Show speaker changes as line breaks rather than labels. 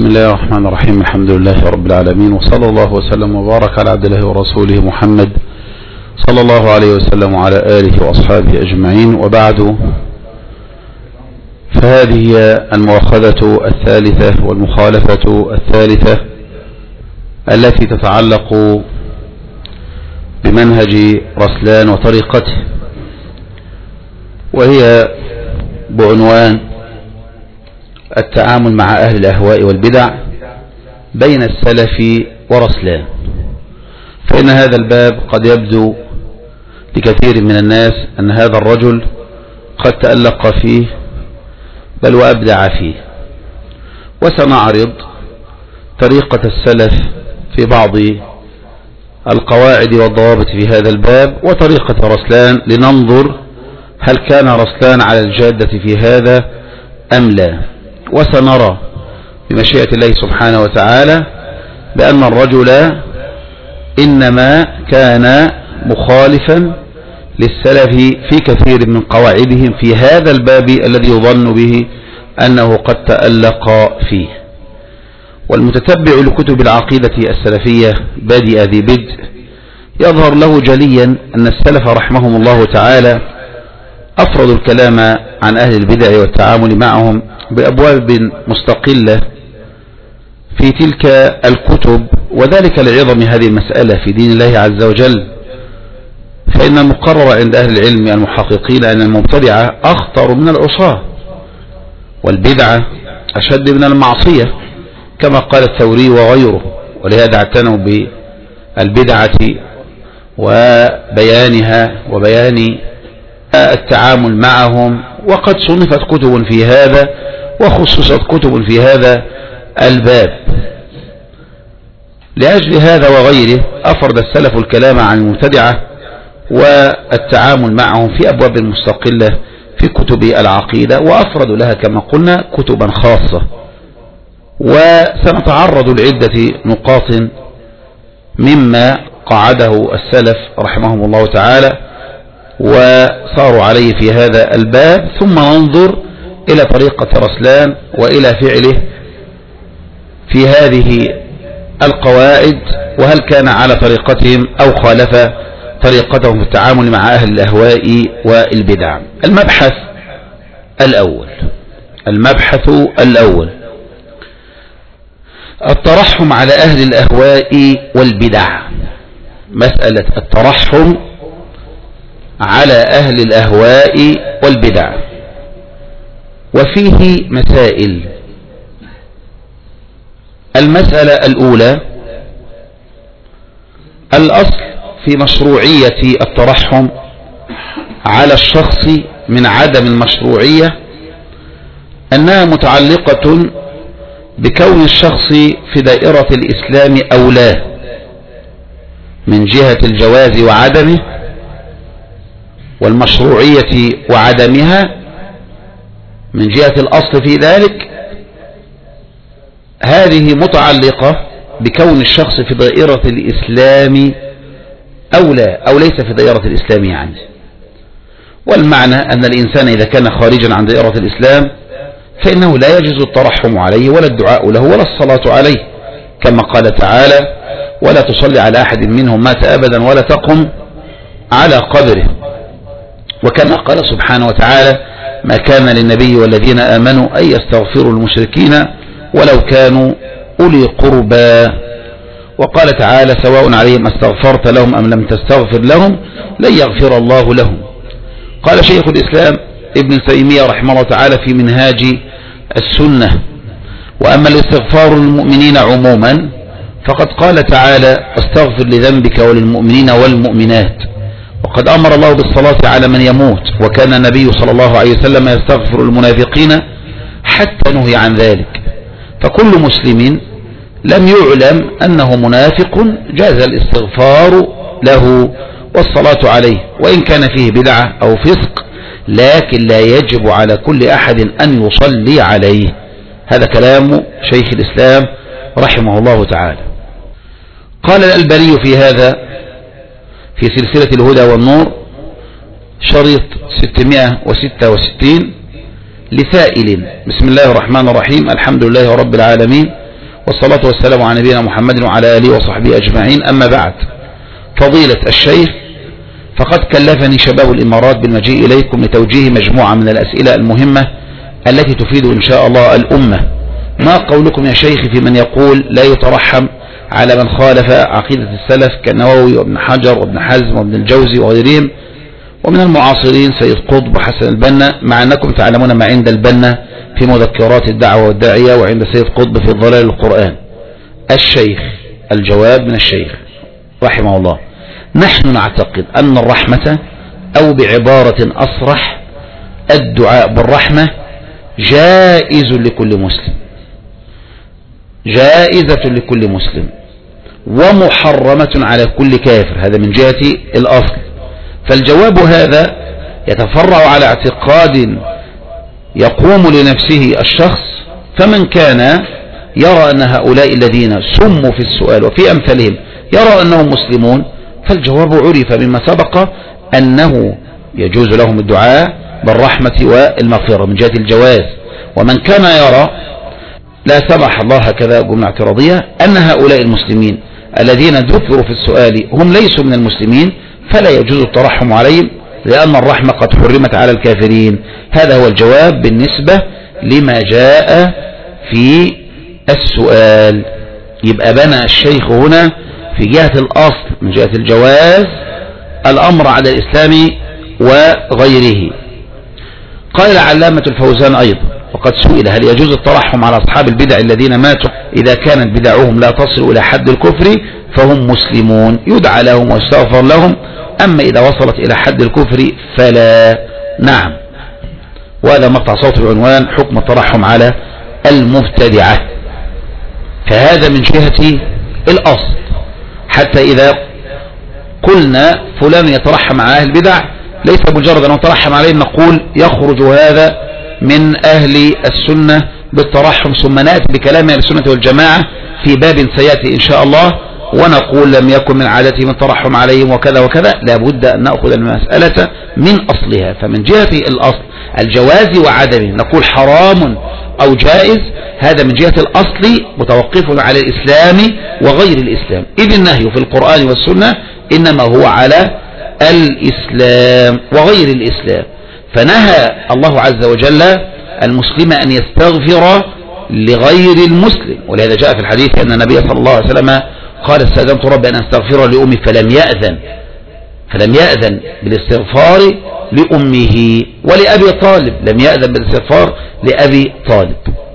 بسم الله الرحمن الرحيم. الحمد لله رب العالمين، وصلى الله وسلم وبارك على عبد الله ورسوله محمد صلى الله عليه وسلم وعلى آله وأصحابه أجمعين، وبعد، فهذه هي المؤاخذة الثالثة والمخالفة الثالثة التي تتعلق بمنهج رسلان وطريقته، وهي بعنوان التعامل مع أهل الأهواء والبدع بين السلف ورسلان. فإن هذا الباب قد يبدو لكثير من الناس أن هذا الرجل قد تألق فيه بل وأبدع فيه، وسنعرض طريقة السلف في بعض القواعد والضوابط في هذا الباب، وطريقة رسلان لننظر هل كان رسلان على الجادة في هذا أم لا. وسنرى بمشيئة الله سبحانه وتعالى بأن الرجل إنما كان مخالفا للسلف في كثير من قواعدهم في هذا الباب الذي يظن به أنه قد تألق فيه. والمتتبع لكتب العقيدة السلفية بادئ ذي بدء يظهر له جليا أن السلف رحمهم الله تعالى أفردوا الكلام عن أهل البدع والتعامل معهم بأبواب مستقلة في تلك الكتب، وذلك لعظم هذه المسألة في دين الله عز وجل. فإن المقرر عند أهل العلم المحققين أن المبتدعة أخطر من العصاة، والبدعة أشد من المعصية كما قال الثوري وغيره، ولهذا اعتنوا بالبدعة وبيانها وبيان التعامل معهم، وقد صنفت كتب في هذا وخصصت كتب في هذا الباب. لأجل هذا وغيره أفرد السلف الكلام عن المبتدعة والتعامل معهم في أبواب مستقلة في كتب العقيدة، وأفردوا لها كما قلنا كتبا خاصة. وسنتعرض لعدة نقاط مما قعده السلف رحمهم الله تعالى وصاروا عليه في هذا الباب، ثم ننظر إلى طريقة رسلان وإلى فعله في هذه القواعد، وهل كان على طريقتهم أو خالف طريقتهم في التعامل مع أهل الأهواء والبدع. المبحث الأول الترحم على أهل الأهواء والبدع. مسألة الترحم على أهل الأهواء والبدع، وفيه مسائل. المسألة الأولى: الأصل في مشروعية الترحم على الشخص من عدم المشروعية أنها متعلقة بكون الشخص في دائرة الإسلام أو لا، من جهة الجواز وعدمه، والمشروعية وعدمها من جهة الأصل في ذلك. هذه متعلقة بكون الشخص في دائرة الإسلام أو لا، أو ليس في دائرة الإسلام يعني. والمعنى أن الإنسان إذا كان خارجا عن دائرة الإسلام فإنه لا يجوز الترحم عليه ولا الدعاء له ولا الصلاة عليه، كما قال تعالى: ولا تصلي على أحد منهم مات أبدا ولا تقم على قبره. وكما قال سبحانه وتعالى: ما كان للنبي والذين آمنوا أن يستغفروا المشركين ولو كانوا أولي قربى. وقال تعالى: سواء عليهم استغفرت لهم أم لم تستغفر لهم لن يغفر الله لهم. قال شيخ الإسلام ابن تيمية رحمه الله تعالى في منهاج السنة: وأما الاستغفار للمؤمنين عموما فقد قال تعالى: استغفر لذنبك وللمؤمنين والمؤمنات. وقد أمر الله بالصلاة على من يموت، وكان النبي صلى الله عليه وسلم يستغفر المنافقين حتى نهي عن ذلك. فكل مسلم لم يعلم أنه منافق جاز الاستغفار له والصلاة عليه، وإن كان فيه بدعة أو فسق، لكن لا يجب على كل أحد أن يصلي عليه. هذا كلام شيخ الإسلام رحمه الله تعالى. قال الألباني في هذا في سلسلة الهدى والنور شريط 666 لسائل: بسم الله الرحمن الرحيم، الحمد لله رب العالمين، والصلاة والسلام على نبينا محمد وعلى آله وصحبه أجمعين. أما بعد، فضيلة الشيخ، فقد كلفني شباب الإمارات بالمجيء إليكم لتوجيه مجموعة من الأسئلة المهمة التي تفيد إن شاء الله الأمة. ما قولكم يا شيخ في من يقول لا يترحم على من خالف عقيدة السلف كالنووي وابن حجر وابن حزم وابن الجوزي وغيرهم، ومن المعاصرين سيد قطب وحسن البنا، مع أنكم تعلمون ما عند البنا في مذكرات الدعوة والداعية وعند سيد قطب في ضلال القرآن؟ الشيخ، الجواب من الشيخ رحمه الله: نحن نعتقد أن الرحمة، أو بعبارة أصرح الدعاء بالرحمة، جائز لكل مسلم، جائزة لكل مسلم، ومحرمة على كل كافر. هذا من جهة الأصل. فالجواب هذا يتفرع على اعتقاد يقوم لنفسه الشخص، فمن كان يرى أن هؤلاء الذين سموا في السؤال وفي أمثالهم يرى أنهم مسلمون، فالجواب عرف مما سبق أنه يجوز لهم الدعاء بالرحمة والمغفرة من جهة الجواز. ومن كان يرى لا سمح الله، هكذا جملة اعتراضية، أن هؤلاء المسلمين الذين ذكروا في السؤال هم ليسوا من المسلمين، فلا يجوز الترحم عليهم لأن الرحمة قد حرمت على الكافرين. هذا هو الجواب بالنسبة لما جاء في السؤال. يبقى بنى الشيخ هنا في جهة الأصل من جهة الجواز الأمر على الإسلام وغيره. قال العلامة الفوزان أيضا: وقد سئل هل يجوز الترحم على أصحاب البدع الذين ماتوا إذا كانت بدعهم لا تصل إلى حد الكفر فهم مسلمون، يدعى لهم ويستغفر لهم، أما إذا وصلت إلى حد الكفر فلا. نعم، وهذا مقطع صوت العنوان: حكم الترحم على المبتدعة. فهذا من جهة الأصل. حتى إذا قلنا فلان يترحم على أهل البدع، ليس مجرد أن نترحم عليهم نقول يخرج هذا من أهل السنة بالترحم، ثم نأتي بكلام أهل السنة والجماعة في باب سيأتي إن شاء الله ونقول لم يكن من عادتهم الترحم عليهم وكذا وكذا. لا بد أن نأخذ المسألة من أصلها. فمن جهة الأصل الجواز وعدمه نقول حرام أو جائز، هذا من جهة الأصل متوقف على الإسلام وغير الإسلام، إذ النهي في القرآن والسنة إنما هو على الإسلام وغير الإسلام. فنهى الله عز وجل المسلم أن يستغفر لغير المسلم، ولهذا جاء في الحديث أن النبي صلى الله عليه وسلم قال: استأذنت ربي أن أستغفر لأمي فلم يأذن بالاستغفار لأمه. ولأبي طالب لم يأذن بالاستغفار لأبي طالب.